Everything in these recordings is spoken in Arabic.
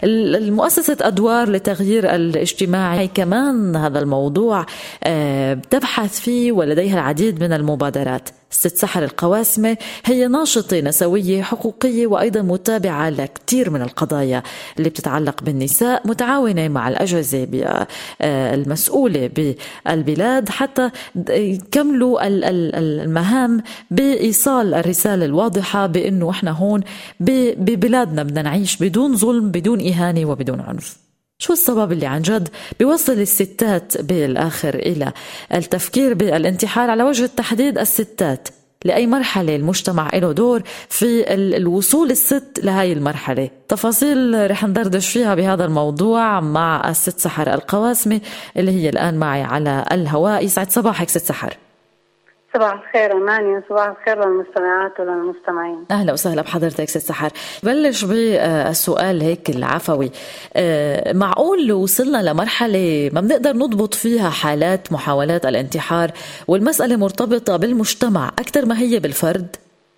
المؤسسة أدوار لتغيير الاجتماعي كمان هذا الموضوع تبحث فيه ولديها العديد من المبادرات. الست سحر القواسمة هي ناشطة نسوية حقوقية وأيضا متابعة لكثير من القضايا اللي بتتعلق بالنساء، متعاونة مع الأجهزة المسؤولة بالبلاد حتى يكملوا المهام بإيصال الرسالة الواضحة بأنه إحنا هون ببلادنا بدنا نعيش بدون ظلم، بدون إهانة وبدون عنف. شو السبب اللي عن جد بيوصل الستات بالآخر إلى التفكير بالانتحار؟ على وجه التحديد الستات، لأي مرحلة المجتمع له دور في الوصول الست لهاي المرحلة؟ تفاصيل رح ندردش فيها بهذا الموضوع مع الست سحر القواسمة اللي هي الآن معي على الهواء. يسعد صباحك ست سحر. صباح الخير أماني، وصباح الخير للمستمعات وللمستمعين. أهلا وسهلا بحضرتك ست سحر. بلش بالسؤال هيك العفوي، معقول وصلنا لمرحلة ما بنقدر نضبط فيها حالات محاولات الانتحار والمسألة مرتبطة بالمجتمع أكثر ما هي بالفرد؟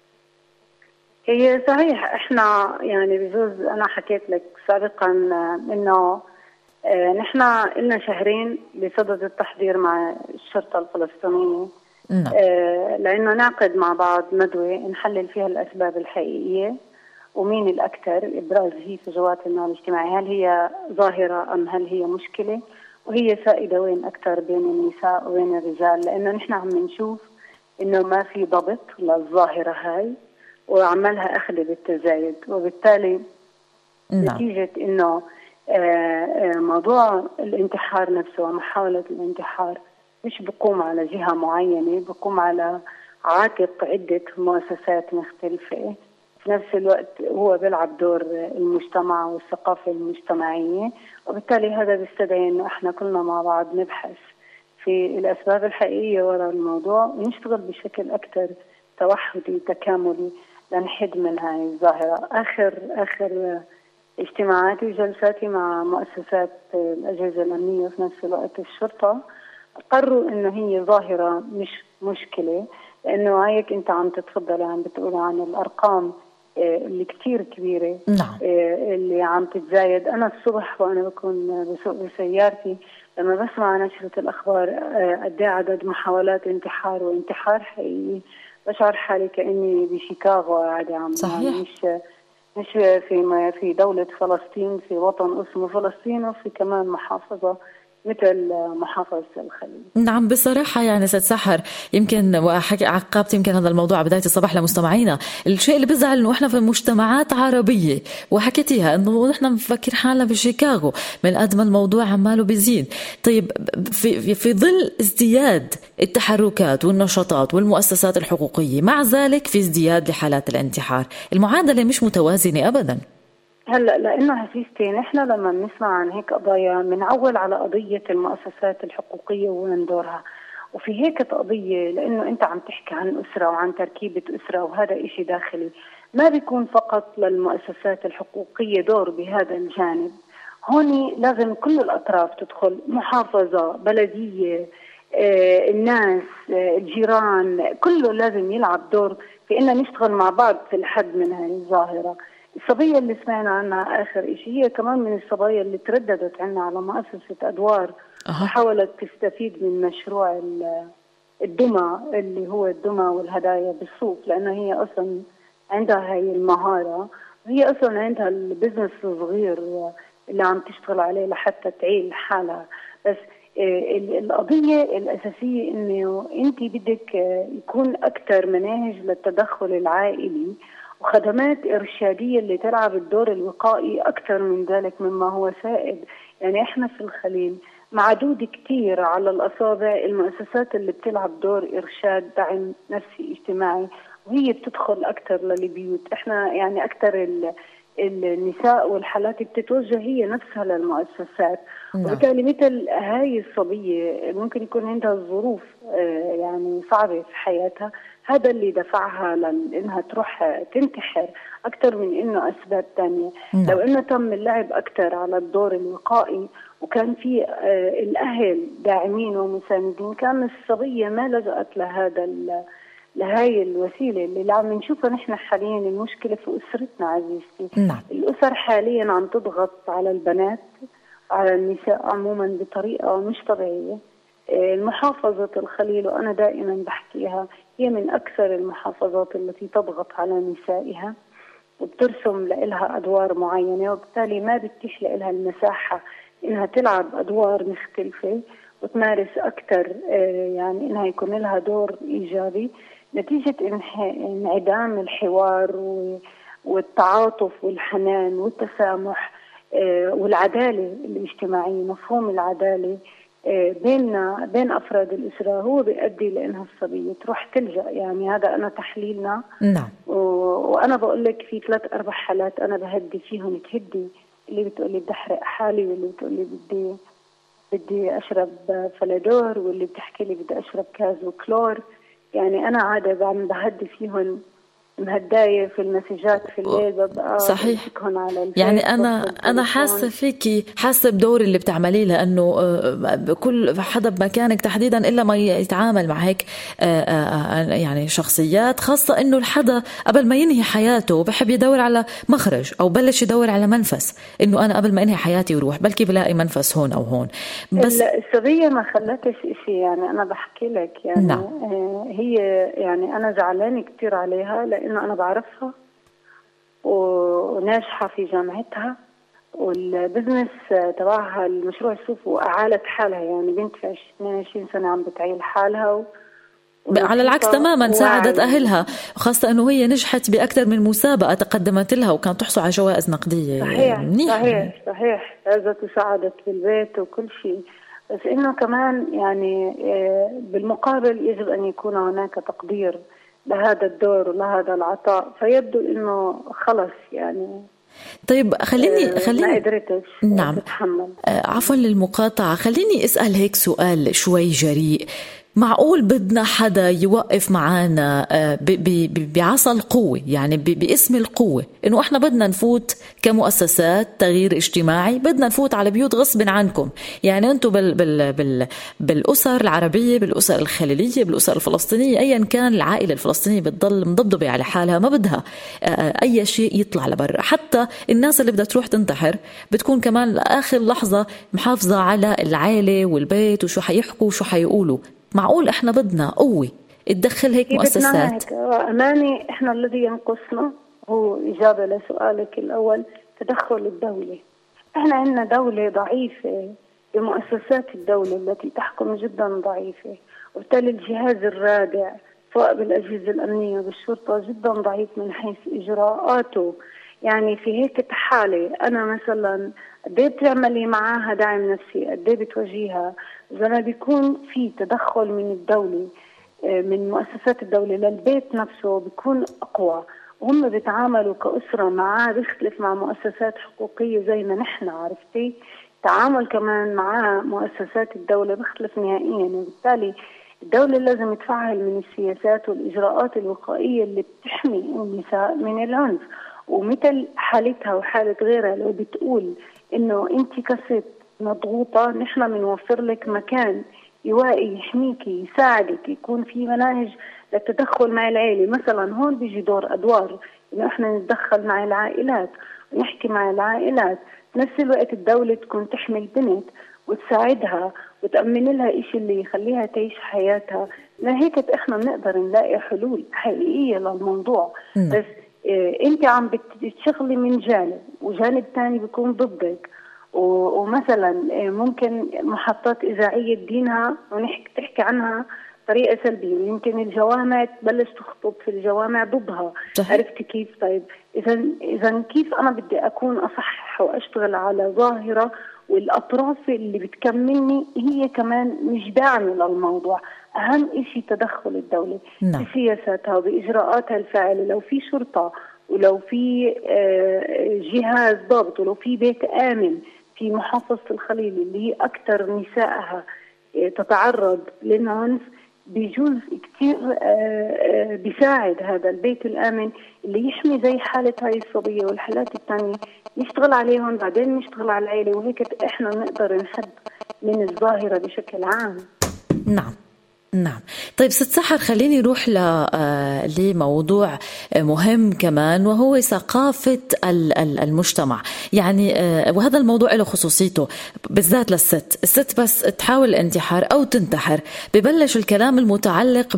هي صحيح، احنا يعني بجوز أنا حكيت لك سابقا إنه نحن لنا شهرين بصدد التحضير مع الشرطة الفلسطينية لأنه نعقد مع بعض ندوة نحلل فيها الأسباب الحقيقية ومين الأكثر إبراز هي فجوات النوع الاجتماعي، هل هي ظاهرة أم هل هي مشكلة، وهي سائدة وين أكثر بين النساء وبين الرجال، لأنه نحن عم نشوف إنه ما في ضبط للظاهرة هاي وعملها أخذ بالتزايد، وبالتالي نتيجة إنه موضوع الانتحار نفسه ومحاولة الانتحار مش بقوم على جهة معينة، بقوم على عاتق عدة مؤسسات مختلفة. في نفس الوقت هو بيلعب دور المجتمع والثقافة المجتمعية، وبالتالي هذا بيستدعي إنه إحنا كلنا مع بعض نبحث في الأسباب الحقيقية وراء الموضوع ونشتغل بشكل أكثر توحدي تكاملي لنحد من هاي الظاهرة. آخر اجتماعاتي وجلساتي مع مؤسسات الأجهزة الأمنية وفي نفس الوقت الشرطة قرروا إنه هي ظاهرة مش مشكلة، لأنه هيك أنت عم تتفضل عم بتقول عن الأرقام اللي كتير كبيرة اللي عم تتزايد. أنا الصبح وأنا بكون بسوق بسيارتي لما بسمع نشرة الأخبار قد ايه عدد محاولات انتحار وانتحار حقيقي بشعر حالي كأني بشيكاغو قاعدة عم مش في دولة فلسطين، في وطن اسمه فلسطين، وفي كمان محافظة مثل محافظة الخليل. نعم بصراحة يعني ست سحر، يمكن عقبت يمكن هذا الموضوع بداية الصباح لمستمعينا. الشيء اللي بزعل انه احنا في مجتمعات عربية، وحكيتيها انه نحن مفكر حالنا بشيكاغو من قد ما الموضوع عماله بيزيد. طيب في ظل ازدياد التحركات والنشاطات والمؤسسات الحقوقية، مع ذلك في ازدياد لحالات الانتحار، المعادلة مش متوازنة ابدا. هلا لانه عزيزتي نحن لما بنسمع عن هيك قضايا بنعول على قضيه المؤسسات الحقوقيه وين دورها، وفي هيك قضيه لانه انت عم تحكي عن اسره وعن تركيبه اسره وهذا إشي داخلي، ما بيكون فقط للمؤسسات الحقوقيه دور بهذا الجانب. هون لازم كل الاطراف تدخل، محافظه، بلديه، الناس، الجيران، كله لازم يلعب دور في إننا نشتغل مع بعض في الحد من هذه الظاهره. الصبية اللي سمعنا عنها آخر إشي هي كمان من الصبايا اللي ترددت عنا على مؤسسة أدوار وحاولت تستفيد من مشروع الدمى اللي هو الدمى والهدايا بالسوق، لأنه هي أصلا عندها هاي المهارة، وهي أصلا عندها البزنس الصغير اللي عم تشتغل عليه لحتى تعيل حالها. بس القضية الأساسية إنه أنت بدك يكون أكثر مناهج للتدخل العائلي وخدمات إرشادية اللي تلعب الدور الوقائي أكثر من ذلك مما هو سائد. يعني إحنا في الخليل معدود كتير على الأصابع المؤسسات اللي بتلعب دور إرشاد دعم نفسي اجتماعي، وهي بتدخل أكثر للبيوت. إحنا يعني أكثر النساء والحالات بتتوجه هي نفسها للمؤسسات. وبالتالي مثل هاي الصبية ممكن يكون عندها الظروف يعني صعبة في حياتها، هذا اللي دفعها لأنها تروح تنتحر أكثر من إنه أسباب تانية. لو إنه تم اللعب أكثر على الدور الوقائي وكان في الأهل داعمين ومساندين، كان الصبية ما لجأت لهاي الوسيلة اللي عم نشوفها نحن حاليا. المشكلة في أسرتنا عزيزتي. نعم. الأسر حاليا عم تضغط على البنات، على النساء عموما بطريقة مش طبيعية. محافظة الخليل، وأنا دائما بحكيها، هي من أكثر المحافظات التي تضغط على نسائها وبترسم لها أدوار معينة، وبالتالي ما بتتيح لها المساحة إنها تلعب أدوار مختلفة وتمارس أكثر، يعني إنها يكون لها دور إيجابي، نتيجة انعدام الحوار والتعاطف والحنان والتسامح والعدالة الاجتماعية. مفهوم العدالة بين أفراد الأسرة هو بيؤدي لأنها الصبية تروح تلجأ. يعني هذا أنا تحليلنا. نعم. وأنا بقول لك في 3-4 حالات أنا بهدي فيهم تهدي، اللي بتقولي بدي أحرق حالي، واللي بتقولي بدي أشرب فلادور، واللي بتحكي لي بدي أشرب كاز وكلور. يعني أنا عادة عم بهدي فيهم مهداية في المسجات في الليل، ببقى صحيح. على يعني أنا حاسة فيكي، حاسة بدور اللي بتعمليه، لأنه كل حدا بمكانك تحديدا إلا ما يتعامل مع هيك يعني شخصيات، خاصة إنه الحدا قبل ما ينهي حياته بحب يدور على مخرج أو بلش يدور على منفس، إنه أنا قبل ما أنهي حياتي وروح بلكي بلاقي منفس هون أو هون. بس الصبية ما خلتش إشي. يعني أنا بحكي لك يعني نعم. هي يعني أنا زعلانة كتير عليها، لأنه أنا بعرفها وناجحة في جامعتها، والبزنس تبعها المشروع الصوف وأعالت حالها. يعني بنت في 22 سنة عم بتعيل حالها على العكس تماما ساعدت أهلها، خاصة أنه هي نجحت بأكثر من مسابقة تقدمت لها وكانت تحصل على جوائز نقدية. صحيح فازت وساعدت بالبيت وكل شيء. بس إنه كمان يعني بالمقابل يجب أن يكون هناك تقدير لهذا الدور ولهذا العطاء. فيبدو إنه خلص يعني. طيب خليني ما قدرتش نعم تتحمل. عفوا للمقاطعة، خليني أسأل هيك سؤال شوي جريء. معقول بدنا حدا يوقف معانا بعصا القوة، يعني باسم القوة، إنه إحنا بدنا نفوت كمؤسسات تغيير اجتماعي، بدنا نفوت على بيوت غصب عنكم. يعني أنتم بالأسر العربية، بالأسر الخليلية، بالأسر الفلسطينية، أيا كان العائلة الفلسطينية بتضل مضبضبة على حالها، ما بدها أي شيء يطلع لبرا. حتى الناس اللي بدها تروح تنتحر بتكون كمان لآخر لحظة محافظة على العائلة والبيت وشو حيحكوا وشو حيقولوا. معقول احنا بدنا قوة تدخل هيك مؤسسات؟ أماني احنا الذي ينقصنا هو إجابة لسؤالك الأول، تدخل الدولة. احنا عندنا دولة ضعيفة بمؤسسات الدولة التي تحكم جدا ضعيفة، وبالتالي الجهاز الرادع سواء بالأجهزة الأمنية بالشرطة جدا ضعيف من حيث إجراءاته. يعني في هيك حالة أنا مثلا قديه بتعملي معاها داعم نفسي، قديه بتواجهها، إذا ما بيكون في تدخل من الدولة من مؤسسات الدولة للبيت نفسه بيكون أقوى، وهم بيتعاملوا كأسرة معاه. بيختلف مع مؤسسات حقوقية زي ما نحن عرفتي، تعامل كمان مع مؤسسات الدولة بيختلف نهائيا. وبالتالي الدولة لازم تفعل من السياسات والإجراءات الوقائية اللي بتحمي النساء من العنف. ومثل حالتها وحالة غيرها لو بتقول إنه أنت كست مضغوطة، نحن بنوفر لك مكان يوائي يحميكي يساعدك، يكون في مناهج للتدخل مع العائلة. مثلا هون بيجي دور أدوار إنه إحنا نتدخل مع العائلات ونحكي مع العائلات، نفس الوقت الدولة تكون تحمي البنت وتساعدها وتأمن لها إشي اللي يخليها تعيش حياتها. لهيك إحنا بنقدر نلاقي حلول حقيقية للموضوع. بس انت عم بتشغلي من جانب وجانب تاني بيكون ضدك، ومثلا ممكن محطات إذاعية تدينها تحكي عنها طريقة سلبية، ويمكن الجوامع تبلش تخطب في الجوامع ضدها. عرفتي كيف؟ طيب إذا كيف أنا بدي أكون أصحح وأشتغل على ظاهرة والأطراف اللي بتكملني هي كمان مش داعمة للموضوع؟ أهم إشي تدخل الدولة بسياساتها وبإجراءاتها الفاعلة. لو في شرطة، ولو في جهاز ضابط، ولو في بيت آمن في محافظة الخليل اللي هي أكثر نسائها تتعرض للعنف، بيجوز كتير بيساعد هذا البيت الآمن اللي يحمي زي حالة هاي الصبية والحالات الثانية، نشتغل عليهم بعدين نشتغل على العائلة. وهيك إحنا نقدر نحد من الظاهرة بشكل عام. نعم نعم. طيب ست سحر، خليني نروح لموضوع مهم كمان، وهو ثقافة المجتمع. يعني وهذا الموضوع له خصوصيته بالذات الست بس تحاول الانتحار أو تنتحر، ببلش الكلام المتعلق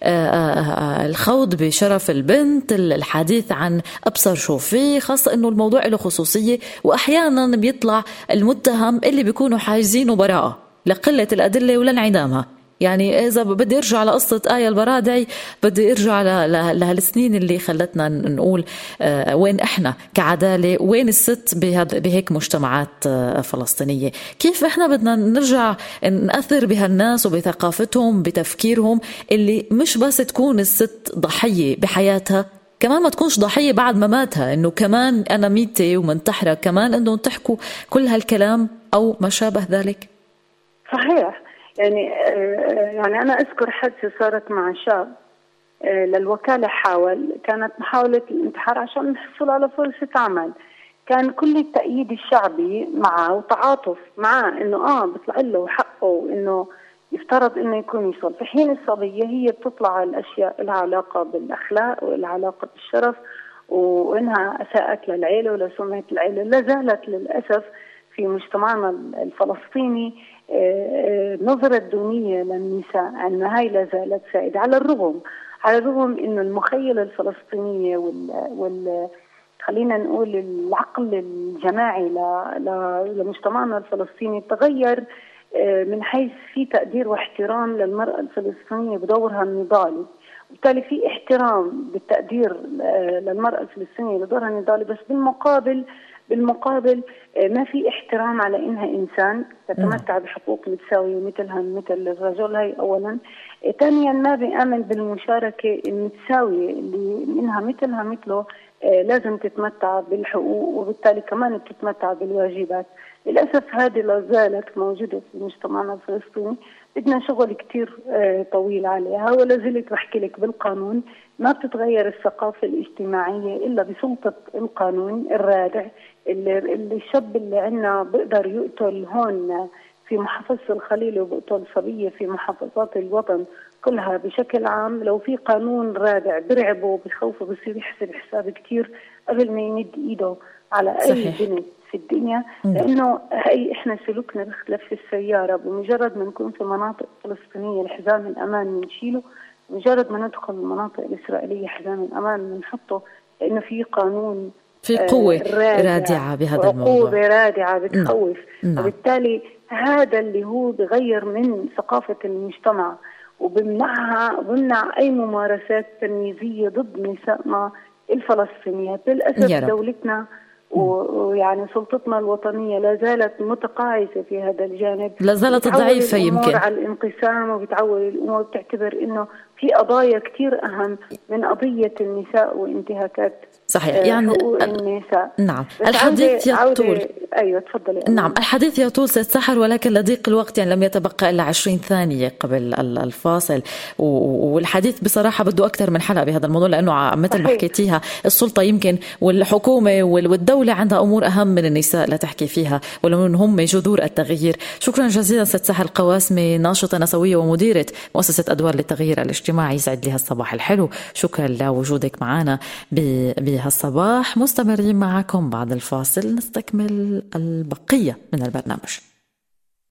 بالخوض بشرف البنت، الحديث عن أبصر شو فيه، خاصة أنه الموضوع له خصوصية، وأحيانا بيطلع المتهم اللي بيكونوا حاجزينه براءة لقلة الأدلة ولانعدامها. يعني إذا بدي أرجع لقصة آية البرادعي، بدي أرجع لهالسنين اللي خلتنا نقول وين إحنا كعدالة، وين الست بهيك مجتمعات فلسطينية. كيف إحنا بدنا نرجع نأثر بهالناس وبثقافتهم بتفكيرهم، اللي مش بس تكون الست ضحية بحياتها، كمان ما تكونش ضحية بعد ما ماتها، إنه كمان أنا ميتة ومنتحرة، كمان إنه تحكوا كل هالكلام أو ما شابه ذلك. صحيح. يعني أنا أذكر حادثة صارت مع شاب للوكالة، كانت محاولة الانتحار عشان نحصل على فرصة عمل. كان كل التأييد الشعبي معه وتعاطف معه، إنه بيطلع له حقه، إنه يفترض إنه يكون يصل، في حين الصبية هي بتطلع على الأشياء لها علاقة بالأخلاق ولها علاقة بالشرف، وإنها أساءت للعيلة ولسمعة العيلة. لا زالت للأسف في مجتمعنا الفلسطيني نظرة دونية للنساء، أن هاي لا زالت سائدة، على الرغم إنه المخيلة الفلسطينية خلينا نقول العقل الجماعي لمجتمعنا الفلسطيني تغير، من حيث في تقدير واحترام للمرأة الفلسطينية بدورها النضالي، وبالتالي في احترام بالتقدير للمرأة الفلسطينية بدورها النضالي، بس بالمقابل ما في احترام على انها انسان تتمتع بحقوق متساويه مثل الرجل. هي اولا. ثانيا، ما بيامن بالمشاركه المتساويه اللي منها مثلها مثله لازم تتمتع بالحقوق، وبالتالي كمان بتتمتع بالواجبات. للاسف هذه لا زالت موجوده في مجتمعنا الفلسطيني، بدنا شغل كتير طويل عليها. ولا زلت بحكي لك بالقانون ما بتتغير الثقافه الاجتماعيه الا بسلطه القانون الرادع، اللي الشاب اللي عندنا بيقدر يقتل هون في محافظة الخليل وبقتل صبية في محافظات الوطن كلها بشكل عام. لو في قانون رادع برعبه بخوفه بصير يحسب حساب كتير قبل ما يمد ايده على اي بنت في الدنيا. لانه هي احنا سلوكنا بيختلف في السيارة، بمجرد ما نكون في مناطق فلسطينية الحزام الأمان بنشيله، مجرد ما ندخل المناطق الإسرائيلية حزام الأمان بنحطه، لأنه في قانون، في قوة رادعة بهذا الموضوع، قوة رادعة بتخوف. وبالتالي هذا اللي هو بغير من ثقافة المجتمع، وبمنع أي ممارسات تمييزية ضد نسائنا الفلسطينيات. للأسف دولتنا ويعني سلطتنا الوطنية لا زالت متقاعسة في هذا الجانب، لا زالت ضعيفة يمكن على الانقسام، وبتعول الأمور بتعتبر إنه في قضايا كتير أهم من قضية النساء وانتهاكات صحيح يعني حقوق النساء. نعم الحديث يطول. أيوة تفضلي. نعم الحديث يطول ست سحر، ولكن لضيق الوقت يعني لم يتبقى إلا 20 ثانية قبل الفاصل، والحديث بصراحة بده أكثر من حلقة بهذا الموضوع، لأنه مثل ما حكيتيها السلطة يمكن والحكومة والدولة عندها أمور أهم من النساء لا تحكي فيها، ولو هم جذور التغيير. شكرا جزيلا ست سحر القواسمي، ناشطة نسوية ومديرة مؤسسة أدوار للتغيير الاجتماعي. يسعد لي هالصباح الحلو، شكرا لوجودك معنا بهالصباح. مستمرين معكم بعد الفاصل نستكمل البقية من البرنامج.